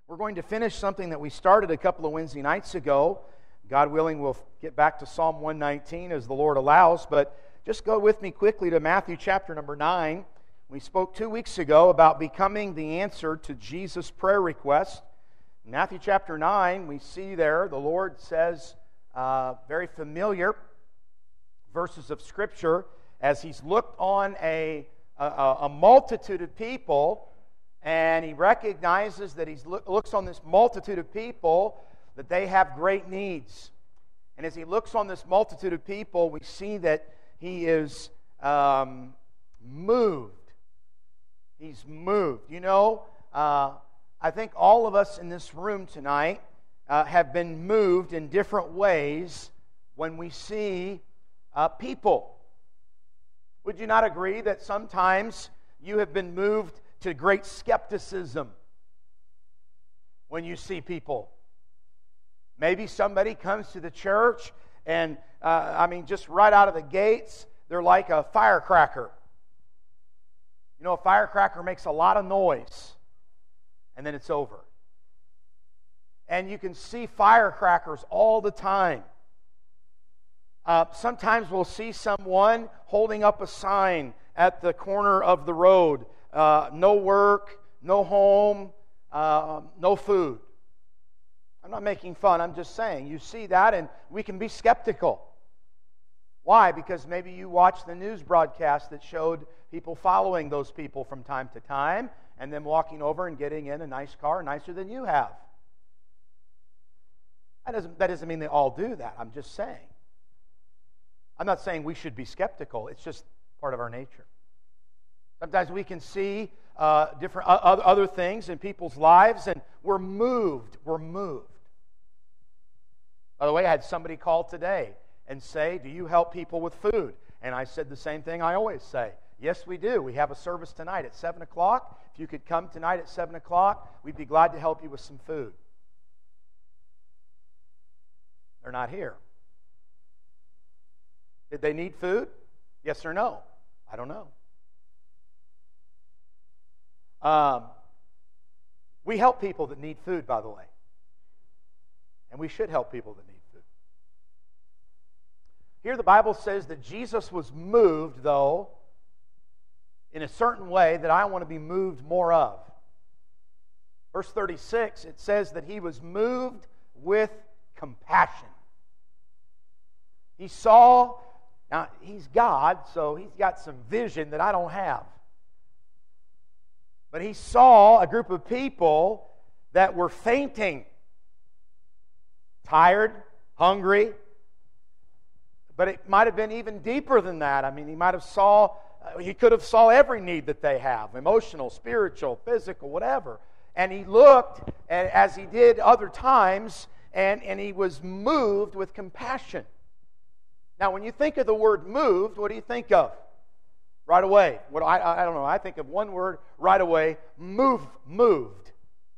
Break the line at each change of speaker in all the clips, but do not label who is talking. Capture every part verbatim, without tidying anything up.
We're going to finish something that we started a couple of Wednesday nights ago. God willing, we'll get back to Psalm one nineteen as the Lord allows, but just go with me quickly to Matthew chapter number nine. We spoke two weeks ago about becoming the answer to Jesus' prayer request. In Matthew chapter nine, we see there the Lord says uh, very familiar verses of Scripture as He's looked on a, a, a multitude of people, and He recognizes that He looks on this multitude of people, that they have great needs. And as He looks on this multitude of people, we see that He is um, moved. He's moved. You know, uh, I think all of us in this room tonight uh, have been moved in different ways when we see uh, people. Would you not agree that sometimes you have been moved to great skepticism when you see people? Maybe somebody comes to the church and, uh, I mean, just right out of the gates, they're like a firecracker. You know, a firecracker makes a lot of noise, and then it's over. And you can see firecrackers all the time. Uh, sometimes we'll see someone holding up a sign at the corner of the road. Uh, no work, no home, uh, no food. I'm not making fun, I'm just saying. You see that and we can be skeptical. Why? Because maybe you watched the news broadcast that showed people following those people from time to time and then walking over and getting in a nice car nicer than you have. That doesn't, that doesn't mean they all do that. I'm just saying. I'm not saying we should be skeptical. It's just part of our nature. Sometimes we can see uh, different uh, other things in people's lives, and we're moved. We're moved. By the way, I had somebody call today and say, "Do you help people with food?" And I said the same thing I always say. Yes, we do. We have a service tonight at seven o'clock. If you could come tonight at seven o'clock, we'd be glad to help you with some food. They're not here. Did they need food? Yes or no? I don't know. Um, we help people that need food, by the way. And we should help people that need food. Here the Bible says that Jesus was moved, though, in a certain way that I want to be moved more of. Verse thirty-six, it says that He was moved with compassion. He saw, now He's God, so He's got some vision that I don't have. But He saw a group of people that were fainting, tired, hungry. But it might have been even deeper than that. I mean, He might have saw, He could have saw every need that they have, emotional, spiritual, physical, whatever. And He looked, as He did other times, and, and He was moved with compassion. Now, when you think of the word moved, what do you think of? Right away. What I, I don't know. I think of one word right away. Move, moved.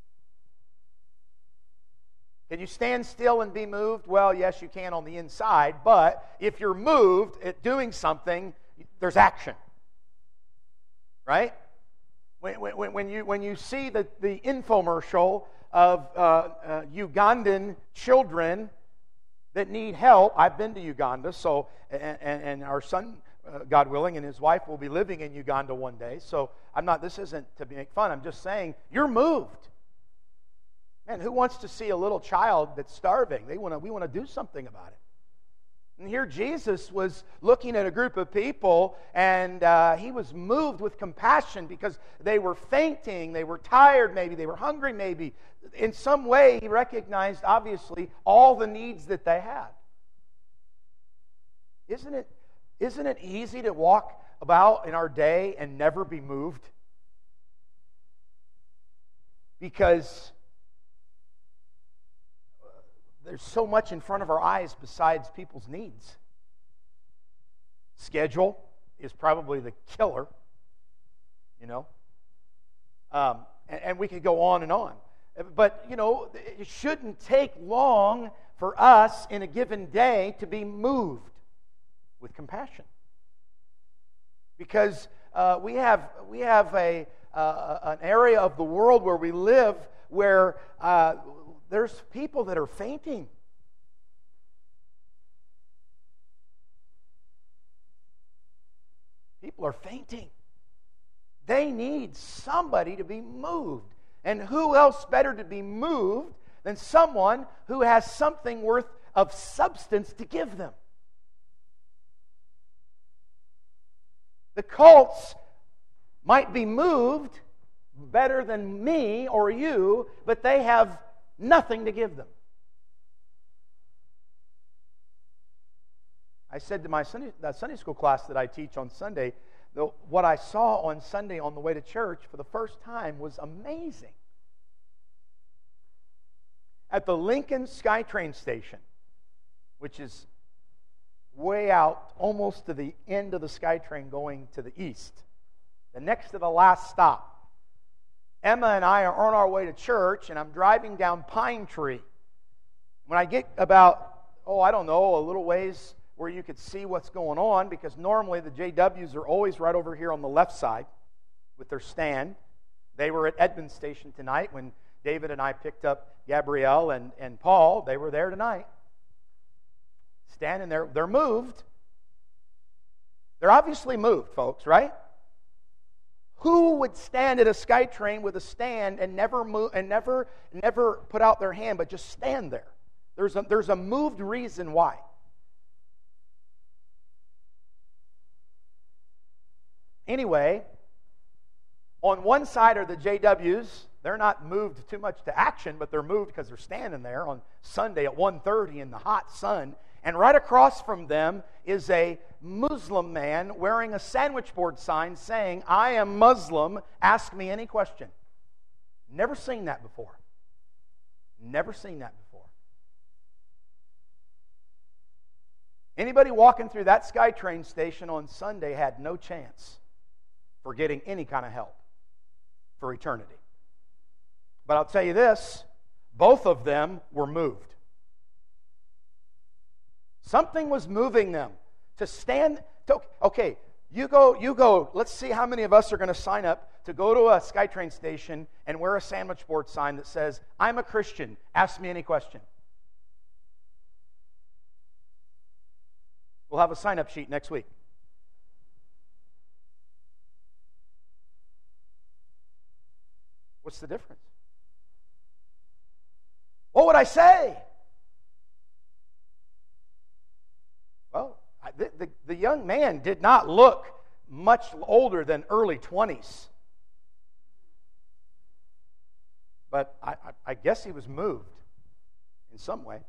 Can you stand still and be moved? Well, yes, you can on the inside. But if you're moved at doing something, there's action. Right? When, when, when, you, when you see the, the infomercial of uh, uh, Ugandan children that need help. I've been to Uganda, so and, and our son, uh, God willing, and his wife will be living in Uganda one day. So I'm not. This isn't to make fun. I'm just saying you're moved. Man, who wants to see a little child that's starving? They want to. We want to do something about it. And here Jesus was looking at a group of people, and uh, He was moved with compassion because they were fainting, they were tired, maybe they were hungry, maybe. In some way, He recognized, obviously, all the needs that they had. Isn't it, isn't it easy to walk about in our day and never be moved? Because there's so much in front of our eyes besides people's needs. Schedule is probably the killer, you know. Um, and, and we could go on and on. But, you know, it shouldn't take long for us in a given day to be moved with compassion. Because uh, we have we have a uh, an area of the world where we live where uh, there's people that are fainting. People are fainting. They need somebody to be moved. And who else better to be moved than someone who has something worth of substance to give them? The cults might be moved better than me or you, but they have nothing to give them. I said to my Sunday, that Sunday school class that I teach on Sunday, the, what I saw on Sunday on the way to church for the first time was amazing. At the Lincoln SkyTrain station, which is way out almost to the end of the SkyTrain going to the east, the next to the last stop, Emma and I are on our way to church, and I'm driving down Pine Tree. When I get about, oh, I don't know, a little ways where you could see what's going on, because normally the J Ws are always right over here on the left side with their stand. They were at Edmond Station tonight when David and I picked up Gabrielle and, and Paul. They were there tonight. Standing there. They're moved. They're obviously moved, folks, right? Who would stand at a SkyTrain with a stand and never move and never never put out their hand, but just stand there? There's a, there's a moved reason why. Anyway, on one side are the J Ws. They're not moved too much to action, but they're moved because they're standing there on Sunday at one thirty in the hot sun. And right across from them is a Muslim man wearing a sandwich board sign saying, "I am Muslim, ask me any question." Never seen that before. Never seen that before. Anybody walking through that SkyTrain station on Sunday had no chance for getting any kind of help for eternity. But I'll tell you this, both of them were moved. Something was moving them to stand. To, okay, you go, you go. Let's see how many of us are going to sign up to go to a SkyTrain station and wear a sandwich board sign that says, "I'm a Christian, ask me any question." We'll have a sign-up sheet next week. What's the difference? What would I say? Well, the, the, the young man did not look much older than early twenties. But I, I, I guess he was moved in some way.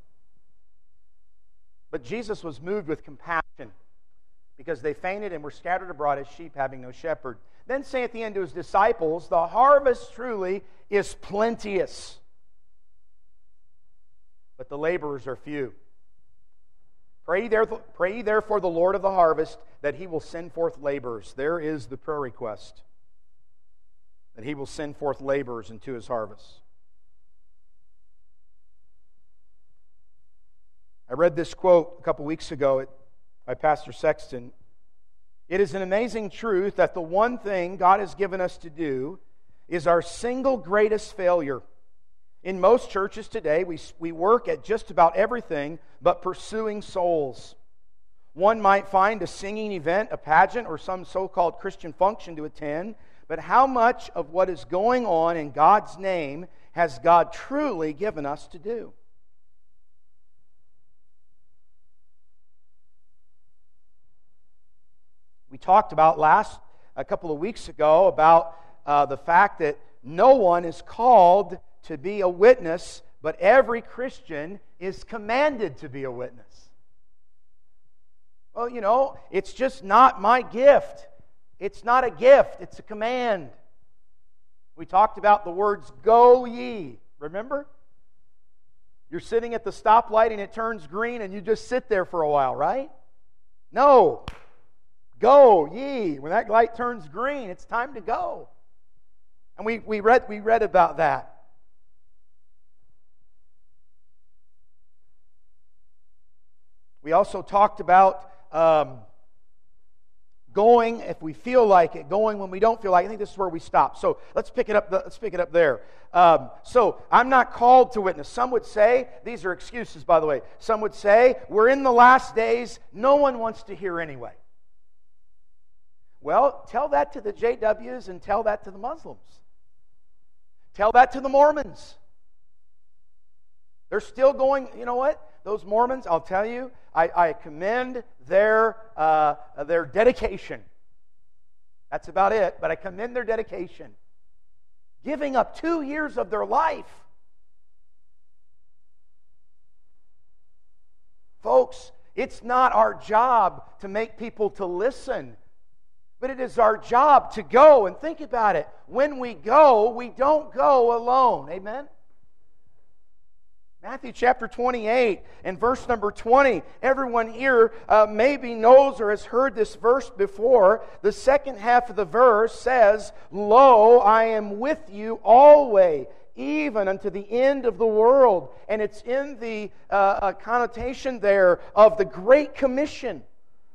But Jesus was moved with compassion because they fainted and were scattered abroad as sheep having no shepherd. Then saith he unto his disciples, "The harvest truly is plenteous, but the laborers are few. Pray therefore, pray therefore the Lord of the harvest that he will send forth laborers." There is the prayer request. That he will send forth laborers into his harvest. I read this quote a couple weeks ago by Pastor Sexton. "It is an amazing truth that the one thing God has given us to do is our single greatest failure. In most churches today, we, we work at just about everything but pursuing souls. One might find a singing event, a pageant, or some so-called Christian function to attend, but how much of what is going on in God's name has God truly given us to do?" We talked about last, a couple of weeks ago, about uh, the fact that no one is called to be a witness, but every Christian is commanded to be a witness. Well, you know, it's just not my gift. It's not a gift, it's a command. We talked about the words, "Go ye." Remember? You're sitting at the stoplight and it turns green and you just sit there for a while, right? No. Go ye. When that light turns green, it's time to go. And we, we read we read about that. We also talked about um, going if we feel like it, going when we don't feel like it. I think this is where we stop. So let's pick it up. Let's pick it up there. Um, so I'm not called to witness. Some would say, these are excuses, by the way. Some would say, we're in the last days. No one wants to hear anyway. Well, tell that to the J Ws and tell that to the Muslims. Tell that to the Mormons. They're still going, you know what? Those Mormons, I'll tell you, I, I commend their, uh, their dedication. That's about it, but I commend their dedication. Giving up two years of their life. Folks, it's not our job to make people to listen, but it is our job to go. And think about it. When we go, we don't go alone. Amen? Matthew chapter twenty-eight and verse number twenty. Everyone here uh, maybe knows or has heard this verse before. The second half of the verse says, "Lo, I am with you always, even unto the end of the world." And it's in the uh, uh, connotation there of the Great Commission.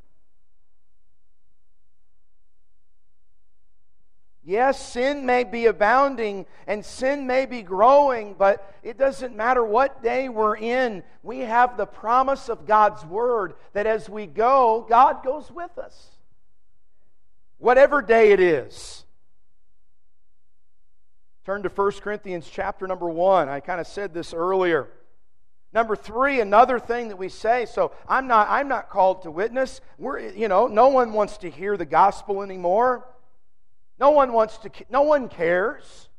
Yes, sin may be abounding and sin may be growing, but it doesn't matter what day we're in. We have the promise of God's Word that as we go, God goes with us. Whatever day it is. Turn to First Corinthians chapter number one. I kind of said this earlier. Number three, another thing that we say, so I'm not, I'm not called to witness. We're, you know, no one wants to hear the gospel anymore. No one wants to, no one cares.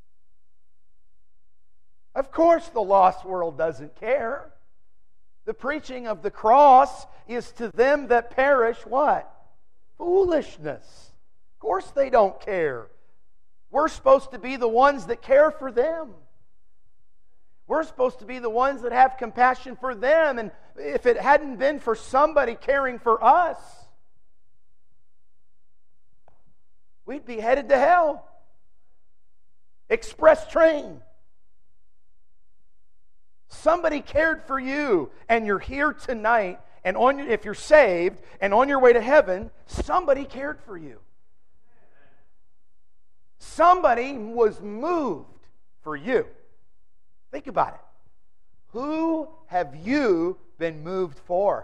Of course the lost world doesn't care. The preaching of the cross is to them that perish what? Foolishness. Of course they don't care. We're supposed to be the ones that care for them. We're supposed to be the ones that have compassion for them. And if it hadn't been for somebody caring for us, we'd be headed to hell. Express train. Somebody cared for you, and you're here tonight, and on if you're saved, and on your way to heaven, somebody cared for you. Somebody was moved for you. Think about it. Who have you been moved for?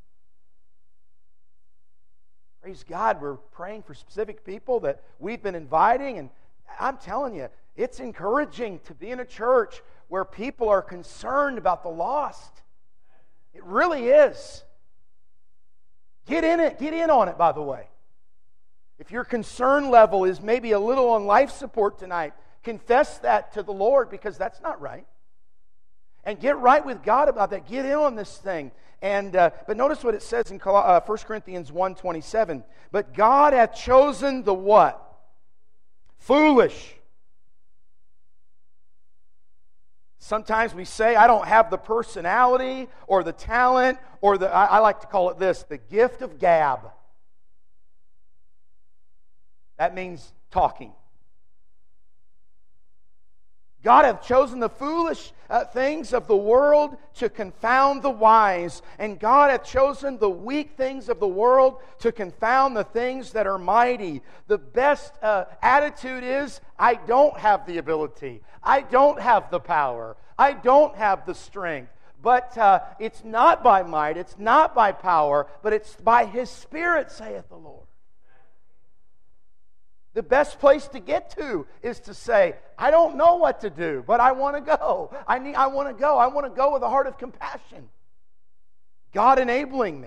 Praise God, we're praying for specific people that we've been inviting, and I'm telling you, it's encouraging to be in a church where people are concerned about the lost. It really is. Get in it, get in on it, by the way. If your concern level is maybe a little on life support tonight, confess that to the Lord, because that's not right. And get right with God about that. Get in on this thing. And uh, but notice what it says in uh, First Corinthians one twenty-seven. But God hath chosen the what? Foolish. Sometimes we say, I don't have the personality or the talent or the, I, I like to call it this, the gift of gab. That means talking. God hath chosen the foolish uh, things of the world to confound the wise. And God hath chosen the weak things of the world to confound the things that are mighty. The best uh, attitude is, I don't have the ability. I don't have the power. I don't have the strength. But uh, it's not by might, it's not by power, but it's by His Spirit, saith the Lord. The best place to get to is to say, I don't know what to do, but I want to go. I need, I want to go. I want to go with a heart of compassion. God enabling me.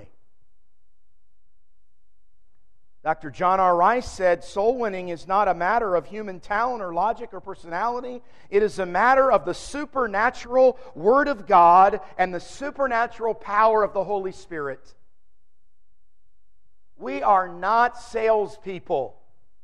Doctor John R. Rice said, soul winning is not a matter of human talent or logic or personality. It is a matter of the supernatural Word of God and the supernatural power of the Holy Spirit. We are not salespeople.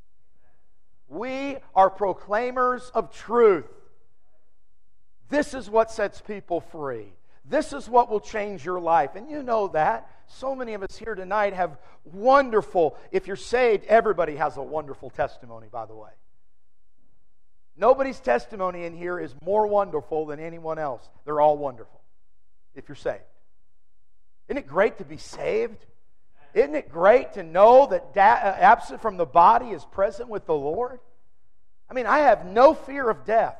We are proclaimers of truth. This is what sets people free. This is what will change your life. And you know that. So many of us here tonight have wonderful, if you're saved, everybody has a wonderful testimony, by the way. Nobody's testimony in here is more wonderful than anyone else. They're all wonderful, if you're saved. Isn't it great to be saved? Isn't it great to know that da- uh, absent from the body is present with the Lord? I mean, I have no fear of death.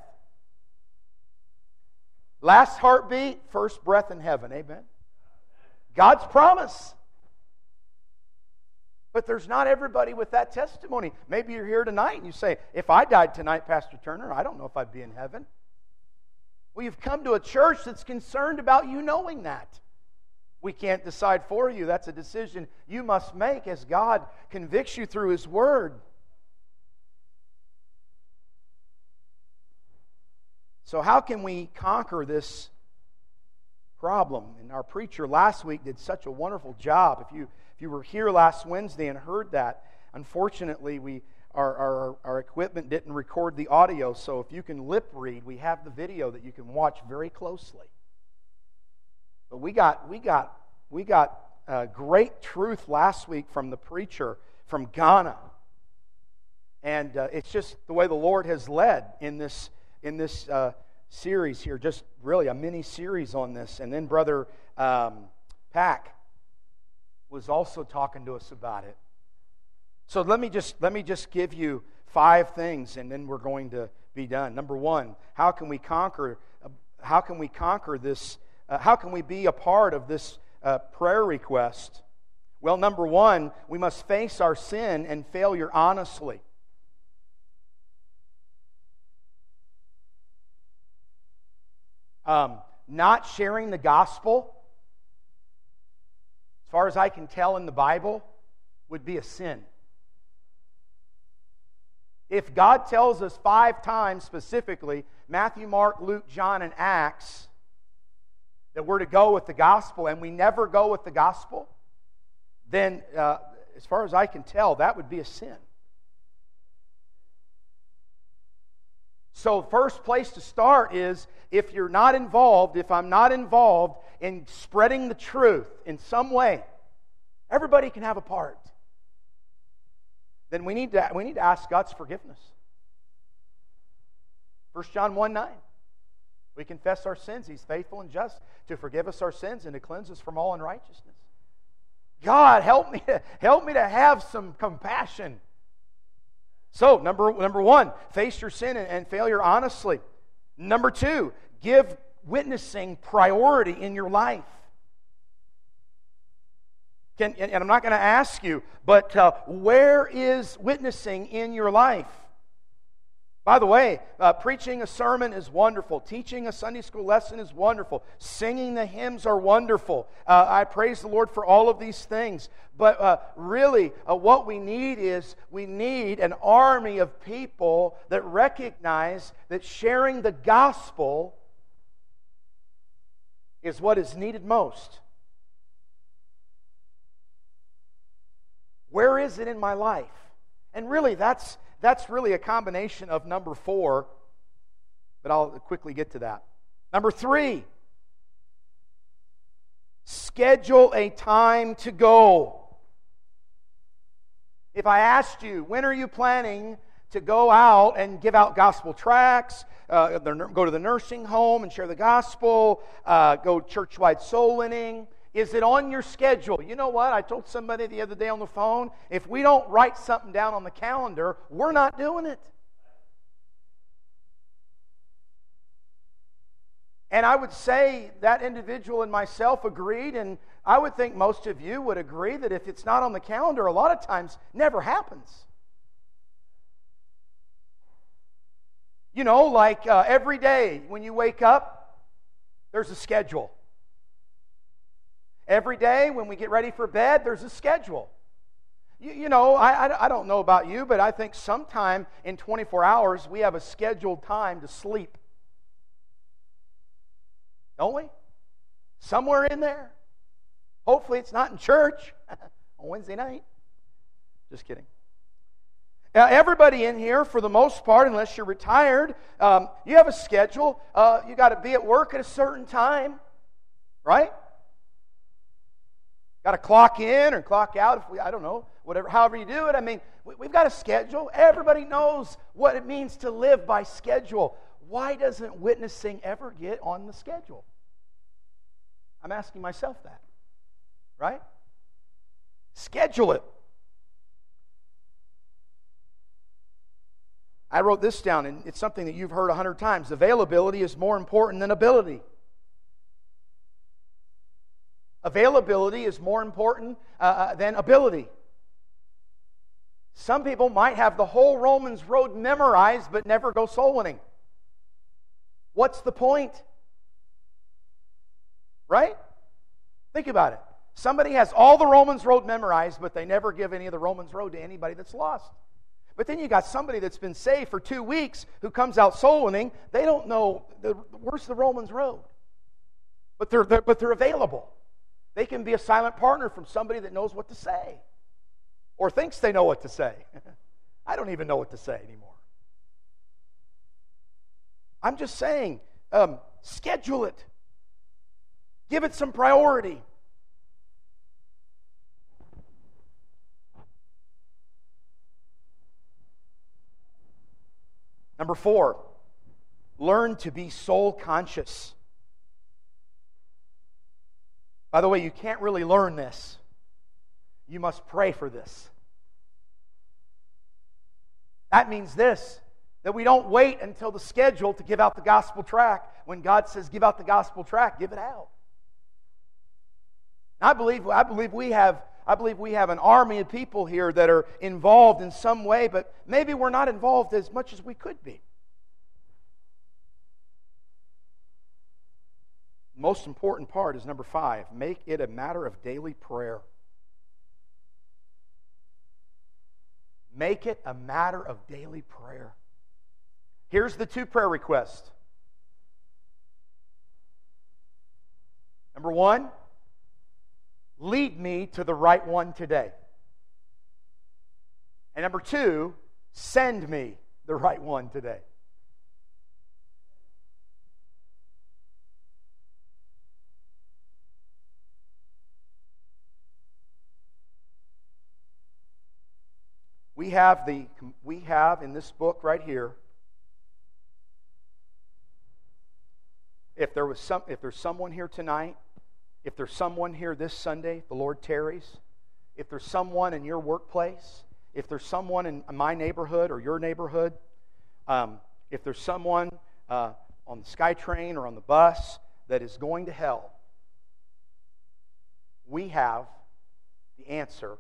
Last heartbeat, first breath in heaven. Amen. God's promise. But there's not everybody with that testimony. Maybe you're here tonight and you say, if I died tonight, Pastor Turner, I don't know if I'd be in heaven. Well, you've come to a church that's concerned about you knowing that. We can't decide for you. That's a decision you must make as God convicts you through His Word. So how can we conquer this problem? And our preacher last week did such a wonderful job. If you if you were here last Wednesday and heard that, unfortunately we our, our, our equipment didn't record the audio, so if you can lip read, we have the video that you can watch very closely. But we got we got we got uh, great truth last week from the preacher from Ghana, and uh, it's just the way the Lord has led in this in this uh, series here. Just really a mini series on this, and then Brother um, Pack was also talking to us about it. So let me just let me just give you five things, and then we're going to be done. Number one, how can we conquer? Uh, how can we conquer this? Uh, how can we be a part of this uh, prayer request? Well, number one, we must face our sin and failure honestly. Um, not sharing the gospel, as far as I can tell in the Bible, would be a sin. If God tells us five times specifically, Matthew, Mark, Luke, John, and Acts, that we're to go with the gospel, and we never go with the gospel, then uh, as far as I can tell, that would be a sin. So first place to start is, if you're not involved, if I'm not involved in spreading the truth in some way, everybody can have a part, then we need to, we need to ask God's forgiveness. First John one nine. We confess our sins. He's faithful and just to forgive us our sins and to cleanse us from all unrighteousness. God, help me to, help me to have some compassion. So, number, number one, face your sin and, and failure honestly. Number two, give witnessing priority in your life. Can, and, and I'm not going to ask you, but uh, where is witnessing in your life? By the way, uh, preaching a sermon is wonderful. Teaching a Sunday school lesson is wonderful. Singing the hymns are wonderful. Uh, I praise the Lord for all of these things. But uh, really, uh, what we need is, we need an army of people that recognize that sharing the gospel is what is needed most. Where is it in my life? And really, that's That's really a combination of number four, but I'll quickly get to that. Number three, schedule a time to go. If I asked you, when are you planning to go out and give out gospel tracts, uh, go to the nursing home and share the gospel, uh, go church-wide soul winning? Is it on your schedule? You know what? I told somebody the other day on the phone, if we don't write something down on the calendar, we're not doing it. And I would say that individual and myself agreed, and I would think most of you would agree that if it's not on the calendar, a lot of times never happens. You know, like uh, every day when you wake up, there's a schedule. Every day when we get ready for bed, there's a schedule. You, you know, I, I, I don't know about you, but I think sometime in twenty-four hours we have a scheduled time to sleep. Don't we? Somewhere in there. Hopefully it's not in church on Wednesday night. Just kidding. Now, everybody in here, for the most part, unless you're retired, um, you have a schedule. Uh, you got to be at work at a certain time, right? Got to clock in or clock out, if we, I don't know, whatever, however you do it. I mean, we, we've got a schedule. Everybody knows what it means to live by schedule. Why doesn't witnessing ever get on the schedule? I'm asking myself that, right? Schedule it. I wrote this down, and it's something that you've heard a hundred times. Availability is more important than ability. Availability is more important uh, than ability. Some people might have the whole Romans road memorized but never go soul winning. What's the point? Right? Think about it. Somebody has all the Romans road memorized, but they never give any of the Romans road to anybody that's lost. But then you got somebody that's been saved for two weeks who comes out soul winning. They don't know the, where's the Romans road, but they're, they're but they're available. They can be a silent partner from somebody that knows what to say, or thinks they know what to say. I don't even know what to say anymore. I'm just saying, um, schedule it. Give it some priority. Number four, learn to be soul conscious. By the way, you can't really learn this. You must pray for this. That means this, that we don't wait until the schedule to give out the gospel tract. When God says give out the gospel tract, give it out. I believe, I believe we have I believe we have an army of people here that are involved in some way, but maybe we're not involved as much as we could be. The most important part is number five, make it a matter of daily prayer. Make it a matter of daily prayer. Here's the two prayer requests. Number one, lead me to the right one today. And number two, send me the right one today. We have the we have in this book right here. If there was some if there's someone here tonight, if there's someone here this Sunday, the Lord tarries, if there's someone in your workplace, if there's someone in my neighborhood or your neighborhood, um, if there's someone uh, on the SkyTrain or on the bus that is going to hell, we have the answer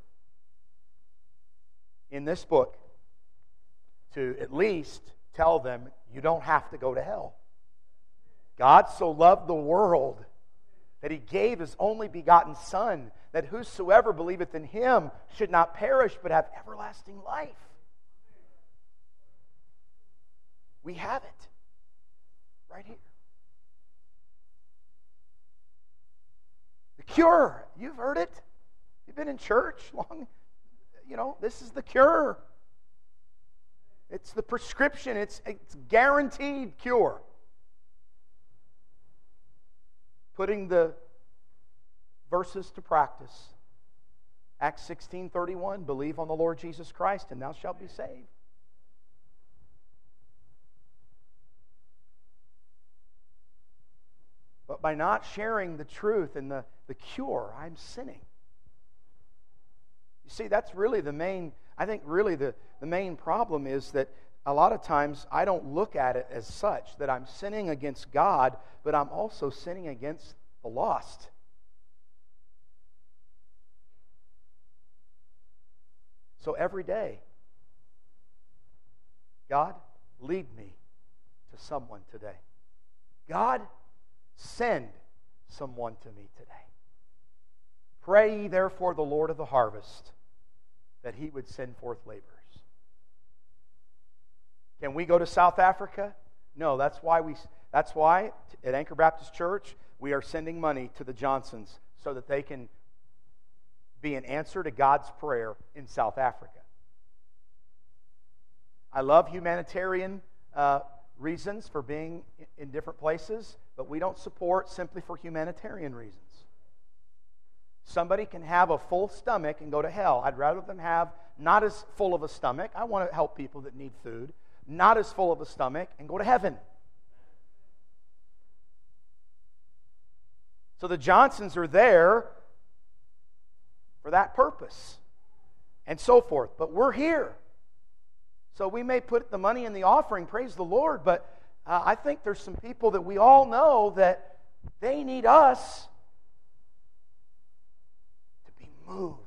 in this book to at least tell them you don't have to go to hell. God so loved the world that He gave His only begotten Son, that whosoever believeth in Him should not perish but have everlasting life. We have it right here. The cure. You've heard it. You've been in church long. You know, this is the cure. It's the prescription. It's, it's guaranteed cure. Putting the verses to practice. Acts sixteen thirty-one, believe on the Lord Jesus Christ and thou shalt be saved. But by not sharing the truth and the, the cure, I'm sinning. You see, that's really the main, I think really the, the main problem is that a lot of times I don't look at it as such, that I'm sinning against God, but I'm also sinning against the lost. So every day, God, lead me to someone today. God, send someone to me today. Pray ye therefore the Lord of the harvest that He would send forth laborers. Can we go to South Africa? No, that's why we that's why at Anchor Baptist Church we are sending money to the Johnsons so that they can be an answer to God's prayer in South Africa. I love humanitarian uh, reasons for being in different places, but we don't support simply for humanitarian reasons. Somebody can have a full stomach and go to hell. I'd rather them have not as full of a stomach. I want to help people that need food. Not as full of a stomach and go to heaven. So the Johnsons are there for that purpose, and so forth. But we're here. So we may put the money in the offering, praise the Lord, but uh, I think there's some people that we all know that they need us to be moved